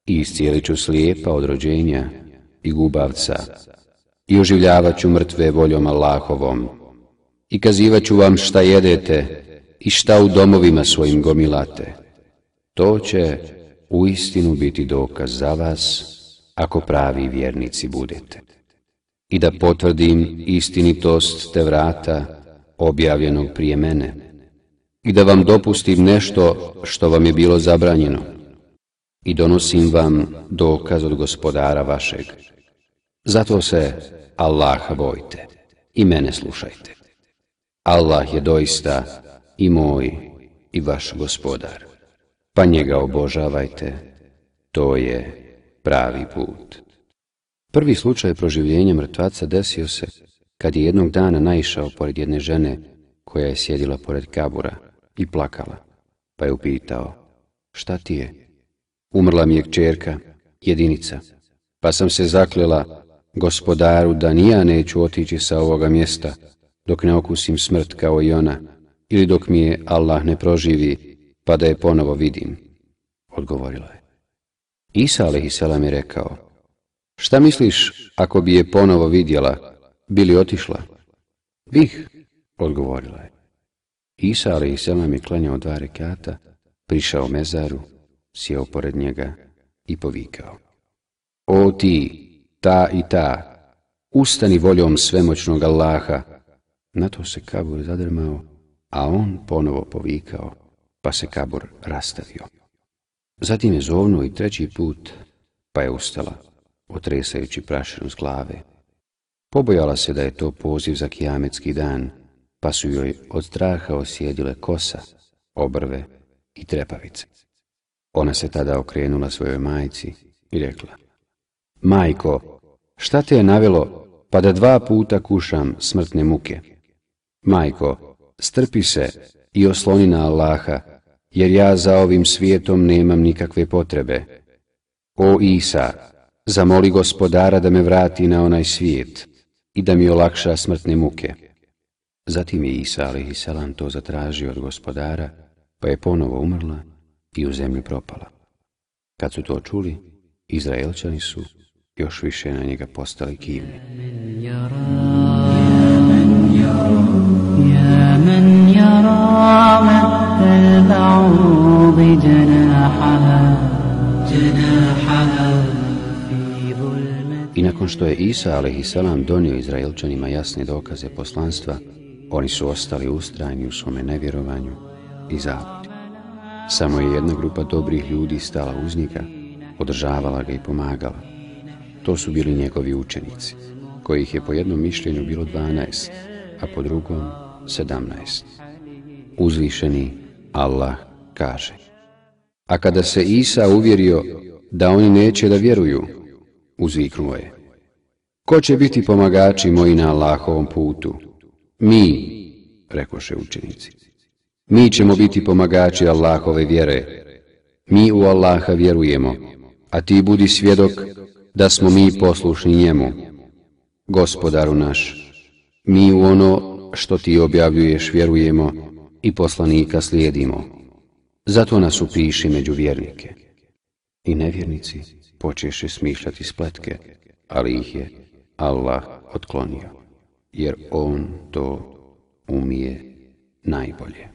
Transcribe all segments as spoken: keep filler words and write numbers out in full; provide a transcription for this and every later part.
i iscijelit ću slijepa od rođenja i gubavca, i oživljavat ću mrtve voljom Allahovom, i kazivat ću vam šta jedete i šta u domovima svojim gomilate. To će uistinu biti dokaz za vas, ako pravi vjernici budete. I da potvrdim istinitost Tevrata, objavljenog prije mene, i da vam dopustim nešto što vam je bilo zabranjeno, i donosim vam dokaz od Gospodara vašeg. Zato se Allaha bojte i mene slušajte. Allah je doista i moj i vaš Gospodar, pa njega obožavajte, to je pravi put. Prvi slučaj proživljenja mrtvaca desio se kad je jednog dana naišao pored jedne žene koja je sjedila pored kabura i plakala, pa je upitao: šta ti je? Umrla mi je kćerka, jedinica, pa sam se zaklela Gospodaru da ni ja neću otići sa ovoga mjesta dok ne okusim smrt kao i ona, ili dok mi je Allah ne proživi pa da je ponovo vidim. Odgovorila je. Isa alejhiselam je rekao: šta misliš ako bi je ponovo vidjela, bi li otišla? Bih, odgovorila je. Isa alejhiselam je klanjao dva rekata, prišao mezaru, sjeo pored njega i povikao: o ti, ta i ta, ustani voljom svemoćnog Allaha. Na to se kabur zadrmao, a on ponovo povikao, pa se kabur rastavio. Zatim je zovnuo i treći put, pa je ustala, otresajući prašinu s glave. Pobojala se da je to poziv za kijametski dan, pa su joj od straha osjedile kosa, obrve i trepavice. Ona se tada okrenula svojoj majci i rekla: majko, šta te je navelo pa da dva puta kušam smrtne muke? Majko, strpi se i osloni na Allaha, jer ja za ovim svijetom nemam nikakve potrebe. O Isa, zamoli Gospodara da me vrati na onaj svijet i da mi olakša smrtne muke. Zatim je Isa alejhiselam to zatražio od Gospodara, pa je ponovo umrla i u zemlju propala. Kad su to čuli, Izraelčani su još više na njega postali kivni. I nakon što je Isa alejhiselam donio Izraelčanima jasne dokaze poslanstva, oni su ostali ustrajni u svome nevjerovanju i zabludi. Samo je jedna grupa dobrih ljudi stala uz njega, podržavala ga i pomagala. To su bili njegovi učenici, kojih je po jednom mišljenju bilo dvanaest, a po drugom sedamnaest. Uzvišeni Allah kaže: a kada se Isa uvjerio da oni neće da vjeruju, uzviknuo je: ko će biti pomagači moji na Allahovom putu? Mi, rekoše učenici. Mi ćemo biti pomagači Allahove vjere. Mi u Allaha vjerujemo, a ti budi svjedok da smo mi poslušni njemu. Gospodaru naš, mi u ono što ti objavljuješ vjerujemo i poslanika slijedimo. Zato nas upiši među vjernike. I nevjernici počeše smišljati spletke, ali ih je Allah otklonio, jer on to umije najbolje.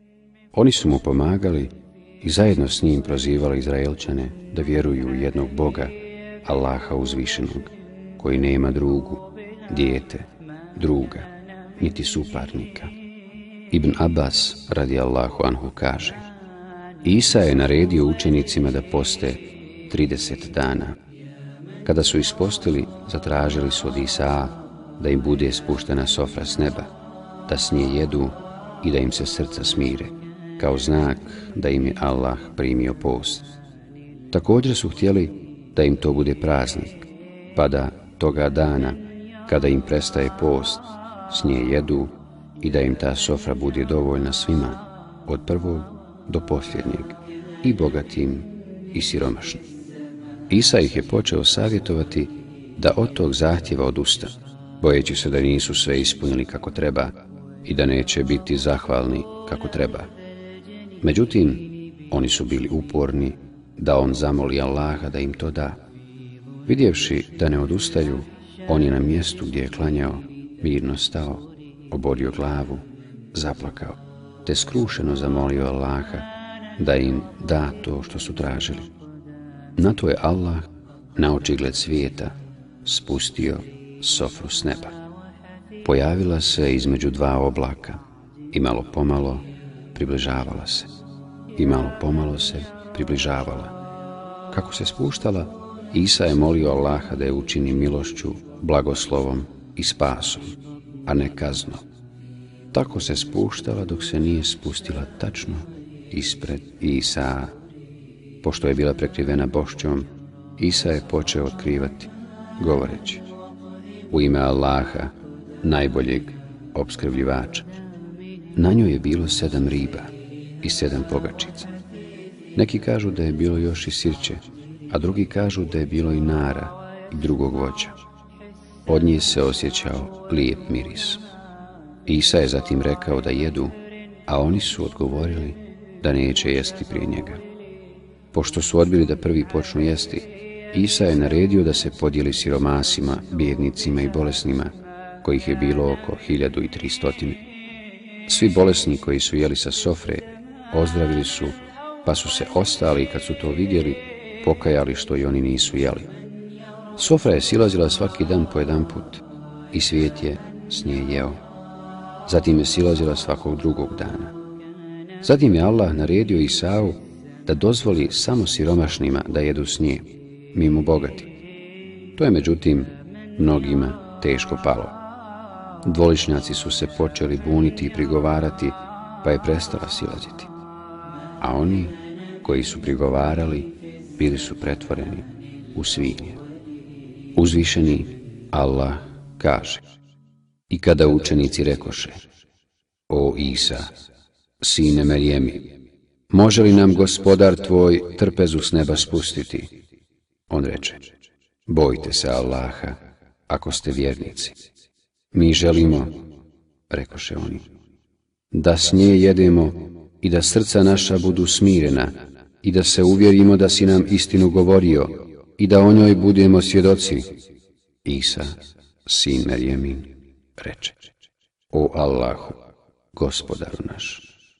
Oni su mu pomagali i zajedno s njim prozivali Izraelčane da vjeruju u jednog Boga, Allaha uzvišenog, koji nema drugu, dijete, druga, niti suparnika. Ibn Abbas radijallahu anhu kaže: Isa je naredio učenicima da poste trideset dana. Kada su ispostili, zatražili su od Isaa da im bude spuštena sofra s neba, da s nje jedu i da im se srca smire, kao znak da im je Allah primio post. Također su htjeli da im to bude praznik, pa da toga dana, kada im prestaje post, s nje jedu i da im ta sofra bude dovoljna svima, od prvog do posljednjeg, i bogatim i siromašnim. Isa ih je počeo savjetovati da od tog zahtjeva odustanu, bojeći se da nisu sve ispunili kako treba i da neće biti zahvalni kako treba. Međutim, oni su bili uporni da on zamoli Allaha da im to da. Vidjevši da ne odustaju, on je na mjestu gdje je klanjao mirno stao, oborio glavu, zaplakao, te skrušeno zamolio Allaha da im da to što su tražili. Na to je Allah, na očigled svijeta, spustio sofru s neba. Pojavila se između dva oblaka i malo pomalo približavala se. I malo pomalo se približavala. Kako se spuštala, Isa je molio Allaha da je učini milošću, blagoslovom i spasom, a ne kaznom. Tako se spuštala dok se nije spustila tačno ispred Isa. Pošto je bila prekrivena bošćom, Isa je počeo otkrivati, govoreći: u ime Allaha, najboljeg opskrbljivača. Na njoj je bilo sedam riba i sedam pogačica. Neki kažu da je bilo još i sirće, a drugi kažu da je bilo i nara i drugog voća. Od nje se osjećao lijep miris. Isa je zatim rekao da jedu, a oni su odgovorili da neće jesti prije njega. Pošto su odbili da prvi počnu jesti, Isa je naredio da se podijeli siromasima, bijednicima i bolesnima, kojih je bilo oko hiljadu i tristotine. Svi bolesni koji su jeli sa sofre ozdravili su, pa su se ostali, kad su to vidjeli, pokajali što i oni nisu jeli. Sofra je silazila svaki dan po jedan put i svijet je s nje jeo. Zatim je silazila svakog drugog dana. Zatim je Allah naredio Isau da dozvoli samo siromašnima da jedu s nje, mimo bogati. To je međutim mnogima teško palo. Dvoličnjaci su se počeli buniti i prigovarati, pa je prestala silaziti. A oni koji su prigovarali bili su pretvoreni u svinje. Uzvišeni Allah kaže: i kada učenici rekoše: o Isa, sine Merjemi, može li nam gospodar tvoj trpezu s neba spustiti? On reče: bojte se Allaha, ako ste vjernici. Mi želimo, rekoše oni, da s nje jedemo i da srca naša budu smirena i da se uvjerimo da si nam istinu govorio i da o njoj budemo svjedoci. Isa, sin Merjemin, reče: o Allahu, gospodaru naš,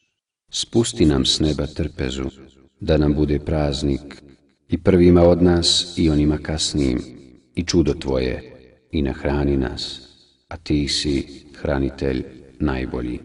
spusti nam s neba trpezu, da nam bude praznik i prvima od nas i onima kasnijim, i čudo tvoje, i nahrani nas, a ti si hranitelj najbolji.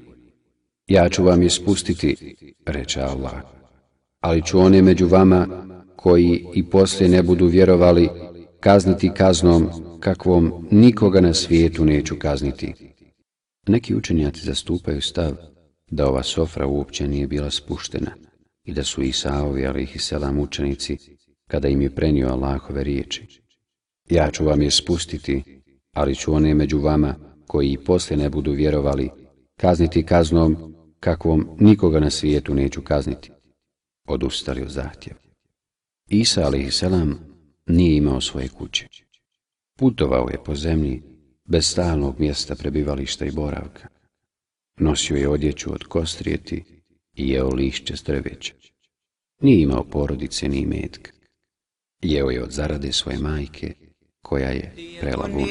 Ja ću vam je spustiti, reče Allah, ali ću one među vama koji i poslije ne budu vjerovali kazniti kaznom kakvom nikoga na svijetu neću kazniti. Neki učenjaci zastupaju stav da ova sofra uopće nije bila spuštena i da su Isaovi alejhiselam učenici, kada im je prenio Allahove riječi: ja ću vam je spustiti, ali ću one među vama koji i poslije ne budu vjerovali kazniti kaznom kakvom nikoga na svijetu neću kazniti, odustali od zahtjeva. Isa alejhiselam nije imao svoje kuće. Putovao je po zemlji bez stalnog mjesta prebivališta i boravka. Nosio je odjeću od kostrijeti i jeo lišće s drveća. Nije imao porodice ni imetka. Jeo je od zarade svoje majke, koja je prela vun.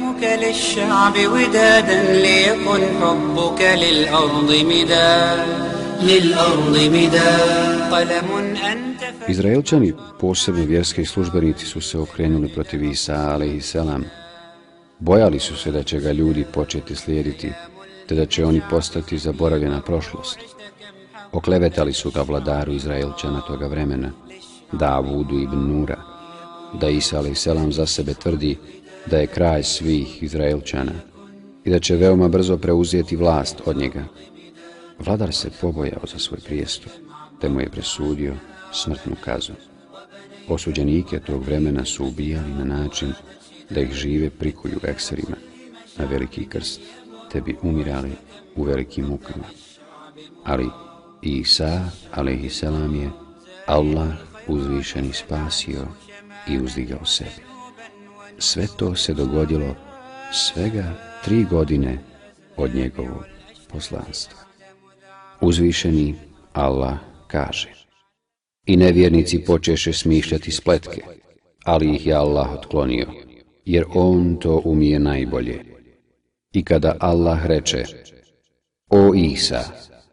Izraelčani, posebno vjerski službenici, su se okrenuli protiv Isa alejhiselam. Bojali su se da će ga ljudi početi slijediti, te da će oni postati zaboravljena prošlost. Oklevetali su ga vladaru Izraelčana toga vremena, Davudu ibn Nura, da Isa alejhiselam za sebe tvrdi da je kralj svih Izraelčana i da će veoma brzo preuzeti vlast od njega. Vladar se pobojao za svoj prijestup, te mu je presudio smrtnu kaznu. Osuđenike tog vremena su ubijali na način da ih žive prikuju ekserima na veliki krst, te bi umirali u velikim mukama. Ali Isa alejhiselam je Allah uzvišeni spasio i uzdigao sebi. Sve to se dogodilo svega tri godine od njegovog poslanstva. Uzvišeni Allah kaže: I nevjernici počeše smišljati spletke, ali ih je Allah otklonio, jer On to umije najbolje. I kada Allah reče: O Isa,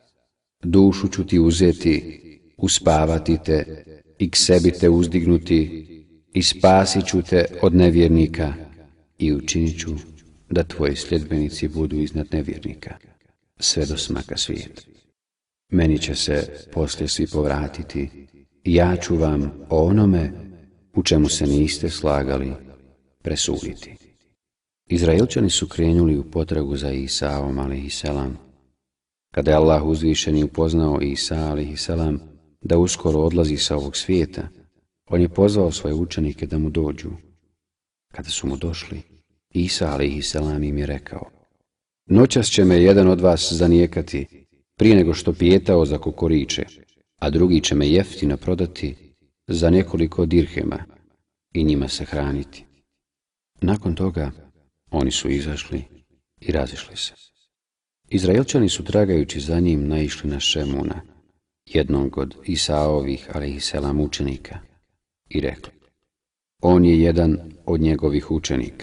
dušu ću ti uzeti, uspavati te i k sebi te uzdignuti i spasit ću te od nevjernika i učinit ću da tvoji sljedbenici budu iznad nevjernika, sve do smaka svijeta. Meni će se poslije svi povratiti i ja ću vam o onome u čemu se niste slagali presuditi. Izraelčani su krenuli u potragu za Isaom alejhiselam. Kada je Allah uzvišeni upoznao Isa alejhiselam da uskoro odlazi sa ovog svijeta, on je pozvao svoje učenike da mu dođu. Kada su mu došli, Isa alejhiselam im je rekao: Noćas će me jedan od vas zanijekati prije nego što pijetao za kukuriće, a drugi će me jeftino prodati za nekoliko dirhema i njima se hraniti. Nakon toga oni su izašli i razišli se. Izraelčani su tragajući za njim naišli na Šemuna, jednog od Isaovih alejhiselam učenika, i rekli: On je jedan od njegovih učenika.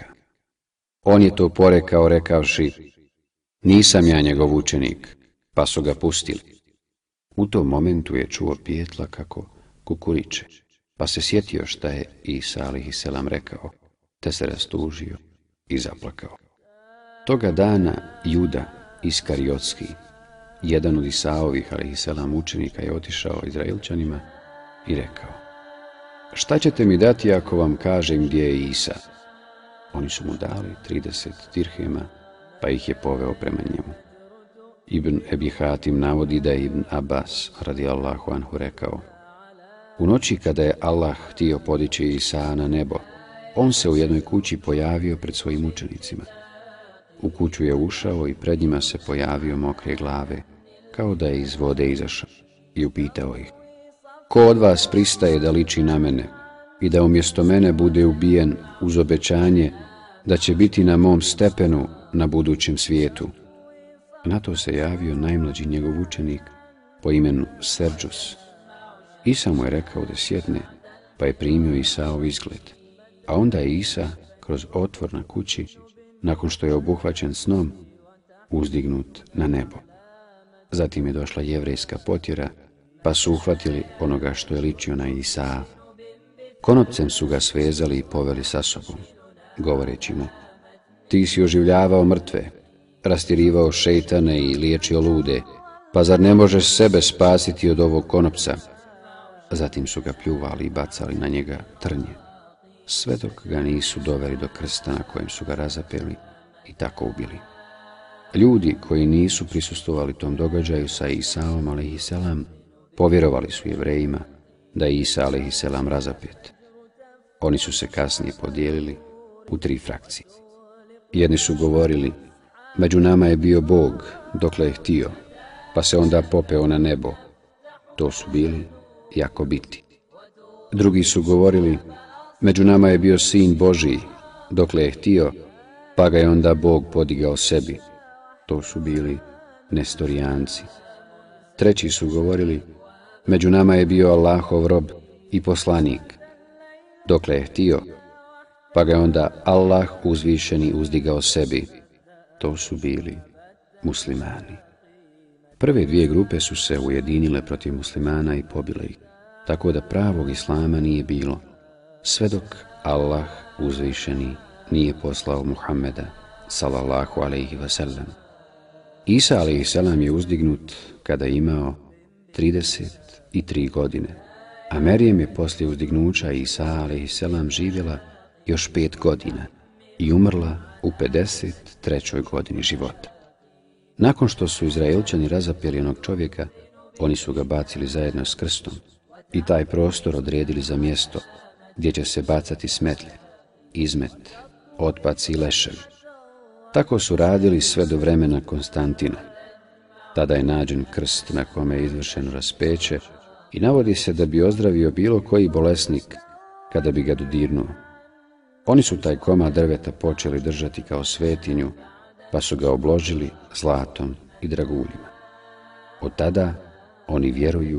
On je to porekao rekavši: Nisam ja njegov učenik, pa su ga pustili. U tom momentu je čuo pijetla kako kukuriče, pa se sjetio šta je Isa alejhiselam rekao, te se rastužio i zaplakao. Toga dana Juda Iskariotski, jedan od Isaovih alejhiselam učenika, je otišao Izraelčanima i rekao: Šta ćete mi dati ako vam kažem gdje je Isa? Oni su mu dali trideset dirhema, pa ih je poveo prema njemu. Ibn Ebi Hatim navodi da je Ibn Abbas radijallahu anhu rekao: U noći kada je Allah htio podići Isa na nebo, on se u jednoj kući pojavio pred svojim učenicima. U kuću je ušao i pred njima se pojavio mokre glave, kao da je iz vode izašao, i upitao ih: Ko od vas pristaje da liči na mene i da umjesto mene bude ubijen uz obećanje da će biti na mom stepenu na budućem svijetu? Na to se javio najmlađi njegov učenik po imenu Serđus. Isa mu je rekao da sjedne, pa je primio Isaov izgled, a onda je Isa kroz otvor na kući, nakon što je obuhvaćen snom, uzdignut na nebo. Zatim je došla jevrejska potjera, pa su uhvatili onoga što je ličio na Isaa. Konopcem su ga svezali i poveli sa sobom, govoreći mu: Ti si oživljavao mrtve, rastirivao šejtane i liječio lude, pa zar ne možeš sebe spasiti od ovog konopca? Zatim su ga pljuvali i bacali na njega trnje, sve dok ga nisu doveli do krsta na kojem su ga razapeli i tako ubili. Ljudi koji nisu prisustvovali tom događaju sa Isaom alejhiselam povjerovali su Jevrejima da je Isa alejhiselam razapet. Oni su se kasnije podijelili u tri frakcije. Jedni su govorili: Među nama je bio Bog dokle je htio, pa se onda popeo na nebo. To su bili Jakobiti. Drugi su govorili: Među nama je bio Sin Božiji dokle je htio, pa ga je onda Bog podigao sebi. To su bili Nestorijanci. Treći su govorili: Među nama je bio Allahov rob i poslanik dokle je htio, pa ga je onda Allah uzvišeni uzdigao sebi. To su bili muslimani. Prve dvije grupe su se ujedinile protiv muslimana i pobile ih, tako da pravog islama nije bilo, sve dok Allah uzvišeni nije poslao Muhammeda sallallahu alejhi ve sellem. Isa alejhiselam je uzdignut kada je imao trideset tri godine, a Merijem je poslije uzdignuća Isa alejhiselam živjela još pet godina i umrla u pedeset trećoj godini života. Nakon što su Izraelčani razapeli onog čovjeka, oni su ga bacili zajedno s krstom i taj prostor odredili za mjesto gdje će se bacati smetlje, izmet, otpaci i leševi. Tako su radili sve do vremena Konstantina. Tada je nađen krst na kome je izvršeno raspeće i navodi se da bi ozdravio bilo koji bolesnik kada bi ga dodirnuo. Oni su taj komad drveta počeli držati kao svetinju, pa su ga obložili zlatom i draguljima. Od tada oni vjeruju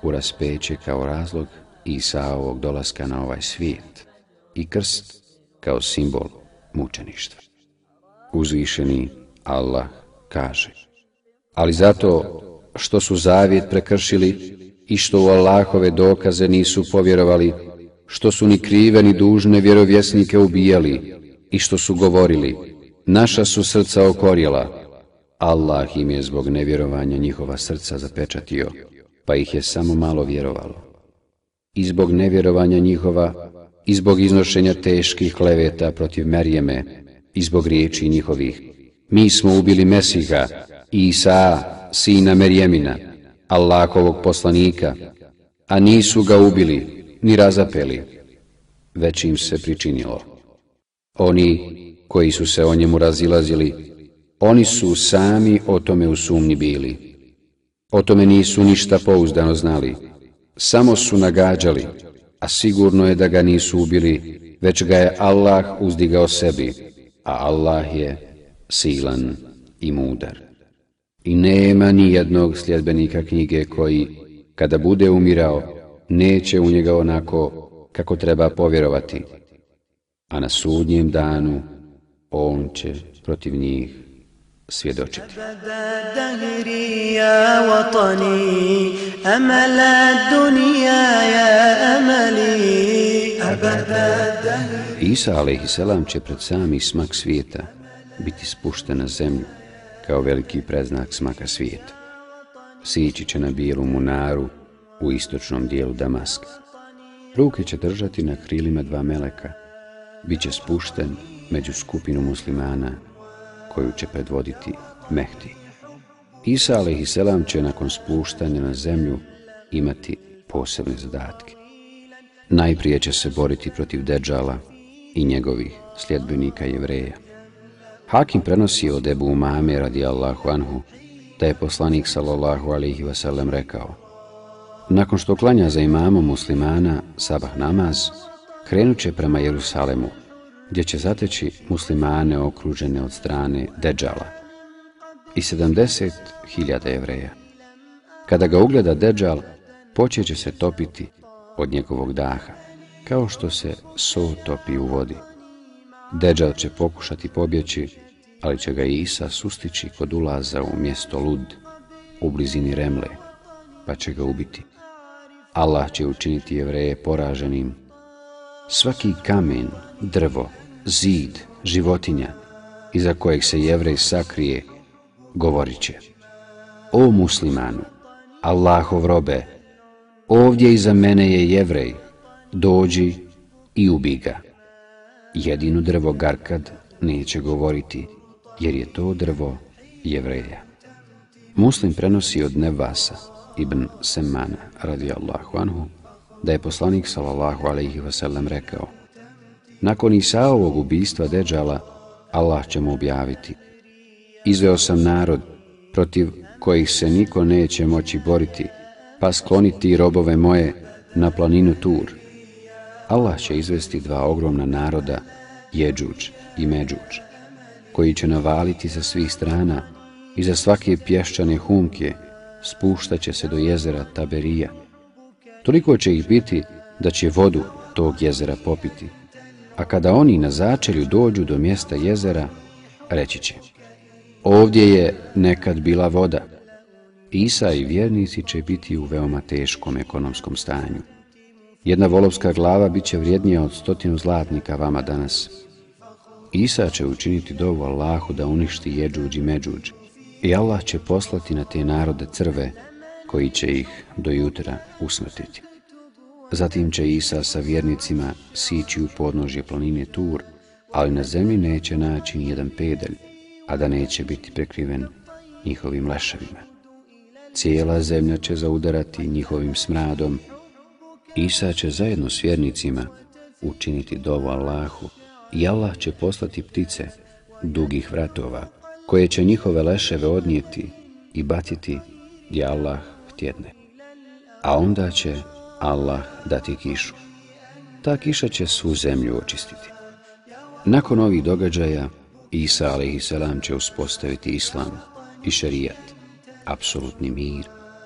u raspeće kao razlog Isaovog dolaska na ovaj svijet i krst kao simbol mučeništva. Uzvišeni Allah kaže: ali zato što su zavjet prekršili i što u Allahove dokaze nisu povjerovali, što su ni krive ni dužne vjerovjesnike ubijali i što su govorili: naša su srca okorjela, Allah im je zbog nevjerovanja njihova srca zapečatio, pa ih je samo malo vjerovalo. I zbog nevjerovanja njihova, i zbog iznošenja teških kleveta protiv Merjeme, i zbog riječi njihovih: mi smo ubili Mesiha, Isa, sina Merjemina, Allahovog poslanika, a nisu ga ubili ni razapeli, već im se pričinilo. Oni koji su se o njemu razilazili, oni su sami o tome u sumnji bili. O tome nisu ništa pouzdano znali, samo su nagađali, a sigurno je da ga nisu ubili, već ga je Allah uzdigao sebi, a Allah je silan i mudar. I nema ni jednog sljedbenika knjige koji, kada bude umirao, neće u njega onako kako treba povjerovati, a na sudnjem danu on će protiv njih svjedočiti. Isa alejhiselam će pred sami smak svijeta biti spušten na zemlju kao veliki predznak smaka svijeta. Sići će na bijelu munaru u istočnom dijelu Damaska. Ruke će držati na krilima dva meleka. Biće spušten među skupinu muslimana koju će predvoditi Mehdi. Isa alejhiselam će nakon spuštanja na zemlju imati posebne zadatke. Najprije će se boriti protiv Dedžala i njegovih sljedbenika Jevreja. Hakim prenosi od Ebu Umame radijallahu anhu da je poslanik sallallahu alejhi ve sellem rekao: nakon što klanja za imamom muslimana sabah namaz, krenut će prema Jerusalemu, gdje će zateći muslimane okružene od strane Dedžala i sedamdeset hiljada Jevreja. Kada ga ugleda Dedžal, počeće se topiti od njegovog daha, kao što se so topi u vodi. Dedžal će pokušati pobjeći, ali će ga Isa sustići kod ulaza u mjesto Lud, u blizini Remle, pa će ga ubiti. Allah će učiniti Jevreje poraženim. Svaki kamen, drvo, zid, životinja, iza kojeg se Jevrej sakrije, govorit će: o muslimanu, Allahov robe, ovdje iza mene je Jevrej, dođi i ubij ga. Jedino drvo Garkad neće govoriti, jer je to drvo Jevreja. Muslim prenosi od Nevasa ibn Semana radijallahu anhu da je poslanik sallallahu alejhi ve sellem rekao: nakon Isaovog ubistva Dedžala, Allah će mu objaviti: izveo sam narod protiv kojih se niko neće moći boriti, pa skloniti robove moje na planinu Tur. Allah će izvesti dva ogromna naroda, Jedžudž i Medžudž, koji će navaliti sa svih strana i za svake pješčane humke spuštat će se do jezera Taberija. Toliko će ih biti da će vodu tog jezera popiti, a kada oni na začelju dođu do mjesta jezera, reći će: ovdje je nekad bila voda. Isa i vjernici će biti u veoma teškom ekonomskom stanju. Jedna volovska glava bit će vrijednija od stotinu zlatnika vama danas. Isa će učiniti dovu Allahu da uništi Jedžudž i Medžudž, i Allah će poslati na te narode crve koji će ih do jutra usmrtiti. Zatim će Isa sa vjernicima sići u podnožje planine Tur, ali na zemlji neće naći nijedan pedalj, a da neće biti prekriven njihovim leševima. Cijela zemlja će zaudarati njihovim smradom. Isa će zajedno s vjernicima učiniti dovu Allahu i Allah će poslati ptice dugih vratova, koje će njihove leševe odnijeti i baciti gdje Allah htjedne. A onda će Allah dati kišu. Ta kiša će svu zemlju očistiti. Nakon ovih događaja, Isa alejhiselam će uspostaviti islam i šerijat, apsolutni mir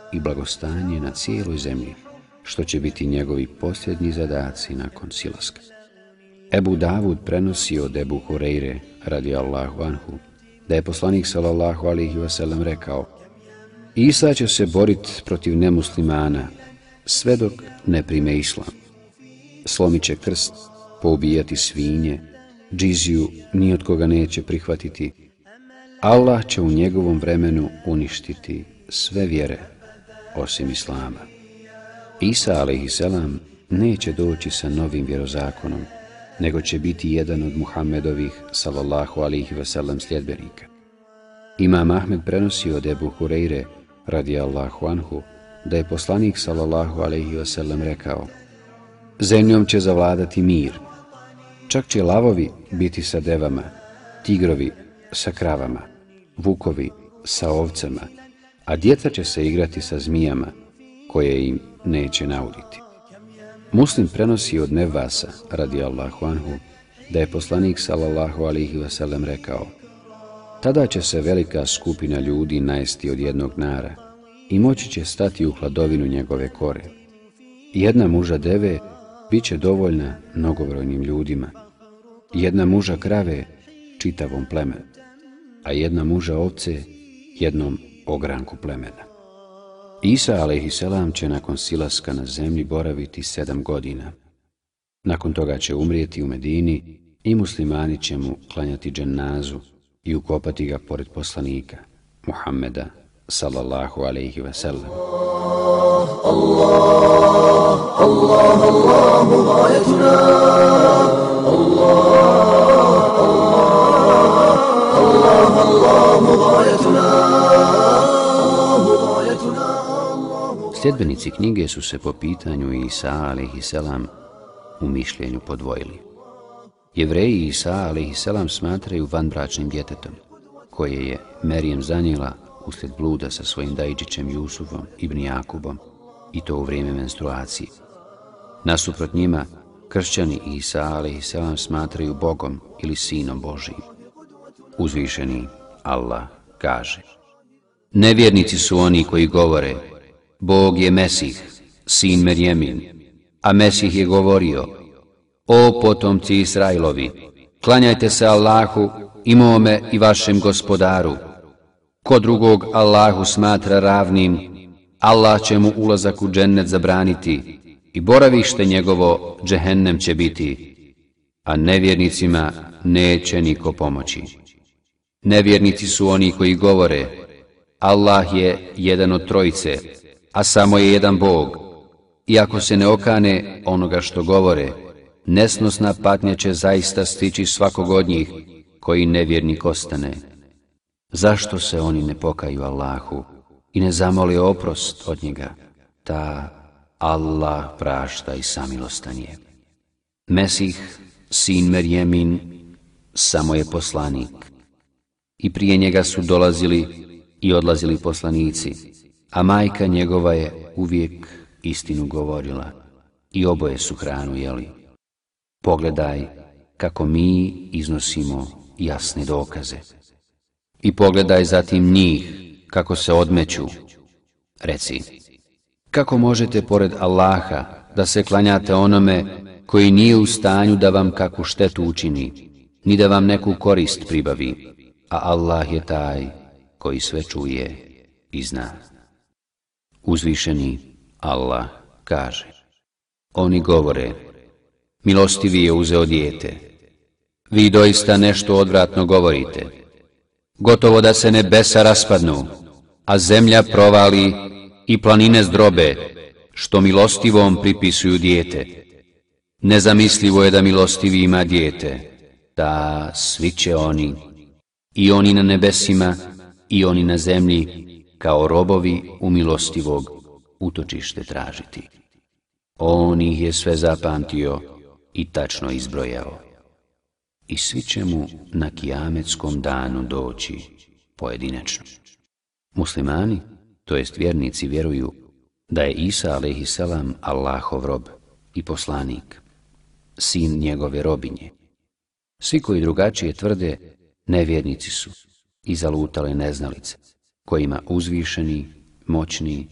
i blagostanje na cijeloj zemlji, što će biti njegovi posljednji zadaci nakon silaska. Ebu Davud prenosi od Ebu Hureyre, radijallahu anhu, da je poslanik sallallahu alejhi ve sellem rekao: Isa će se boriti protiv nemuslimana sve dok ne prime islam. Slomit će krst, poubijati svinje, džiziju ni od koga neće prihvatiti. Allah će u njegovom vremenu uništiti sve vjere osim islama. Isa alejhiselam neće doći sa novim vjerozakonom, nego će biti jedan od Muhammedovih sallallahu alejhi ve sellem sljedbenika. Imam Ahmed prenosi od Ebu Hureyre radijallahu anhu da je poslanik sallallahu alejhi ve sellem rekao: Zemljom će zavladati mir, čak će lavovi biti sa devama, tigrovi sa kravama, vukovi sa ovcama, a djeca će se igrati sa zmijama koje im neće nauditi. Muslim prenosi od Nevasa radijallahu anhu da je poslanik sallallahu alejhi ve sellem rekao: Tada će se velika skupina ljudi najesti od jednog nara i moći će stati u hladovinu njegove kore. Jedna muža deve bit će dovoljna mnogobrojnim ljudima, jedna muža krave čitavom plemenu, a jedna muža ovce jednom ogranku plemena. Isa alejhiselam će nakon silaska na zemlji boraviti sedam godina. Nakon toga će umrijeti u Medini i muslimani će mu klanjati dženazu i ukopati ga pored poslanika Muhammeda sallallahu alejhi ve sellem. Allah, Allah, Allahu gayetuna. Allah, Allah, Allah, Allahu gayetuna. Allahu gayetuna. Sljedbenici knjige su se po pitanju Isa alejhiselam u mišljenju podvojili. Jevreji Isa alejhiselam smatraju vanbračnim djetetom, koje je Merijem zanijela uslijed bluda sa svojim dajđićem Jusufom ibn Jakubom, i to u vrijeme menstruacije. Nasuprot njima, kršćani Isa alejhiselam smatraju Bogom ili Sinom Božijim. Uzvišeni Allah kaže: Nevjernici su oni koji govore: Bog je Mesih, sin Merjemin, a Mesih je govorio: O potomci Israilovi, klanjajte se Allahu i mome i vašem gospodaru. Ko drugog Allahu smatra ravnim, Allah će mu ulazak u džennet zabraniti i boravište njegovo džehennem će biti, a nevjernicima neće niko pomoći. Nevjernici su oni koji govore: Allah je jedan od trojice, a samo je jedan Bog. I ako se ne okane onoga što govore, nesnosna patnja će zaista stići svakog od njih koji nevjernik ostane. Zašto se oni ne pokaju Allahu i ne zamole oprost od njega? Ta Allah prašta i samilostan je. Mesih, sin Merjemin, samo je poslanik. I prije njega su dolazili i odlazili poslanici, a majka njegova je uvijek istinu govorila i oboje su hranu jeli. Pogledaj kako mi iznosimo jasne dokaze. I pogledaj zatim njih kako se odmeću. Reci, kako možete pored Allaha da se klanjate onome koji nije u stanju da vam kakvu štetu učini, ni da vam neku korist pribavi, a Allah je taj koji sve čuje i zna. Uzvišeni Allah kaže: Oni govore: Milostivi je uzeo dijete. Vi doista nešto odvratno govorite. Gotovo da se nebesa raspadnu, a zemlja provali i planine zdrobe, što milostivom pripisuju dijete. Nezamislivo je da milostivi ima dijete, da svi će oni, i oni na nebesima i oni na zemlji, kao robovi u milostivog utočište tražiti. On ih je sve zapamtio i tačno izbrojao. I svi će mu na kijametskom danu doći pojedinačno. Muslimani, to jest vjernici, vjeruju da je Isa alejhiselam Allahov rob i poslanik, sin njegove robinje. Svi koji drugačije tvrde nevjernici su i zalutale neznalice, kojima uzvišeni, moćni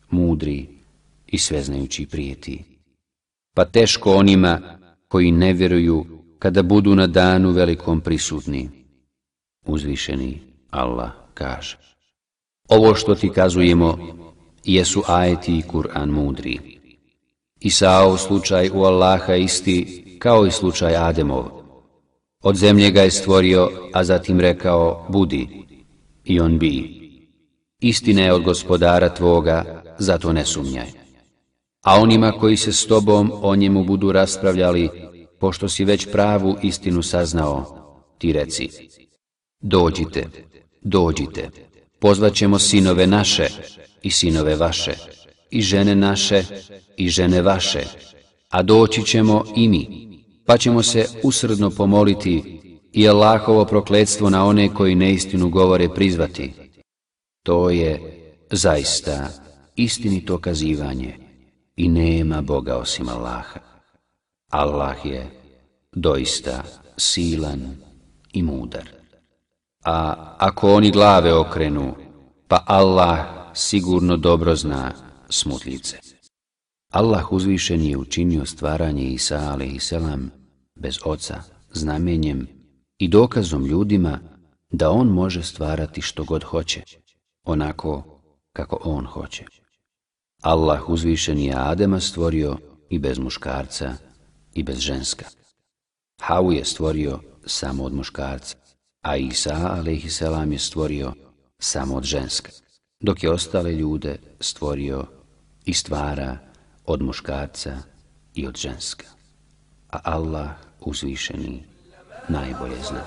mudri i sveznajući prijeti. Pa teško onima koji ne vjeruju kada budu na danu velikom prisutni. Uzvišeni Allah kaže: ovo što ti kazujemo jesu ajeti i Kur'an mudri. Isaov slučaj u Allaha isti kao i slučaj Ademov. Od zemlje ga je stvorio, a zatim rekao budi, i on bi. Istina je od Gospodara tvoga, zato ne sumnjaj. A onima koji se s tobom o njemu budu raspravljali, pošto si već pravu istinu saznao, ti reci: dođite, dođite, pozvaćemo sinove naše i sinove vaše, i žene naše i žene vaše, a doći ćemo i mi, pa ćemo se usrdno pomoliti i Allahovo prokletstvo na one koji neistinu govore prizvati. To je zaista istinito kazivanje i nema Boga osim Allaha. Allah je doista silan i mudar. A ako oni glave okrenu, pa Allah sigurno dobro zna smutljivce. Allah uzvišen je učinio stvaranje Isa alejhiselam bez oca znamenjem i dokazom ljudima da on može stvarati što god hoće, onako kako on hoće. Allah uzvišen je Adema stvorio i bez muškarca i bez ženska. Havu je stvorio samo od muškarca, a Isa alejhiselam je stvorio samo od ženska, dok je ostale ljude stvorio i stvara od muškarca i od ženska. A Allah uzvišeni najbolje zna.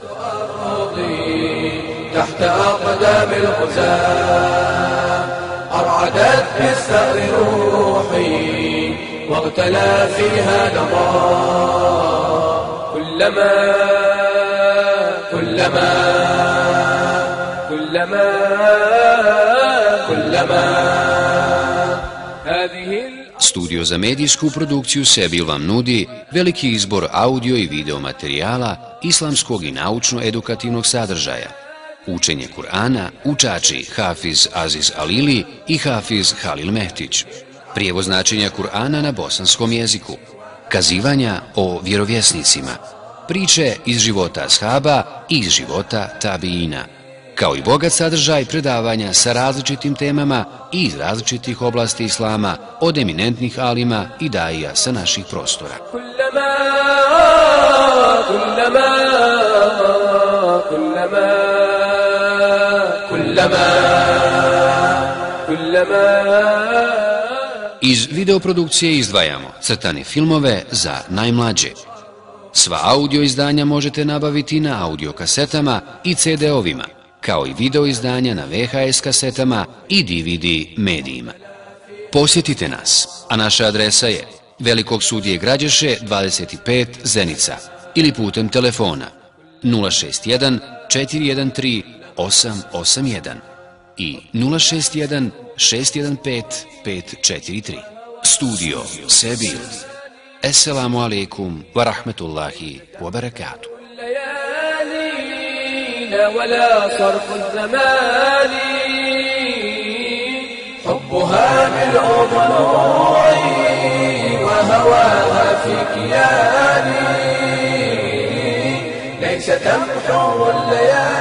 تحت أقدام الغزاة أرعدت بالثأر روحي واغتلى فيها دمار كلما كلما كلما كلما هذه. Studio za medijsku produkciju Sebil vam nudi veliki izbor audio i video materijala islamskog i naučno-edukativnog sadržaja. Učenje Kur'ana, učači Hafiz Aziz Alili i Hafiz Halil Mehtić. Prijevoz značenja Kur'ana na bosanskom jeziku. Kazivanja o vjerovjesnicima. Priče iz života ashaba i iz života tabiina. Kao i bogat sadržaj predavanja sa različitim temama i iz različitih oblasti islama od eminentnih alima i daija sa naših prostora. كلما كلما كلما كلما كلما. Iz videoprodukcije izdvajamo crtane filmove za najmlađe. Sva audio izdanja možete nabaviti na audio kasetama i ce de ovima, kao i video izdanja na ve ha es kasetama i de ve de medijima. Posjetite nas, a naša adresa je Velikog sudije Građeše dvadeset pet Zenica ili putem telefona nula šest jedan četiri jedan tri osam osam jedan i nula šest jedan šest jedan pet pet četiri tri. Studio Sebil. Esselamu alaikum wa rahmetullahi wa barakatuh. ولا صرف الزمان حبها ملء ضلوعي وهواها في كياني ليس تمحو الليالي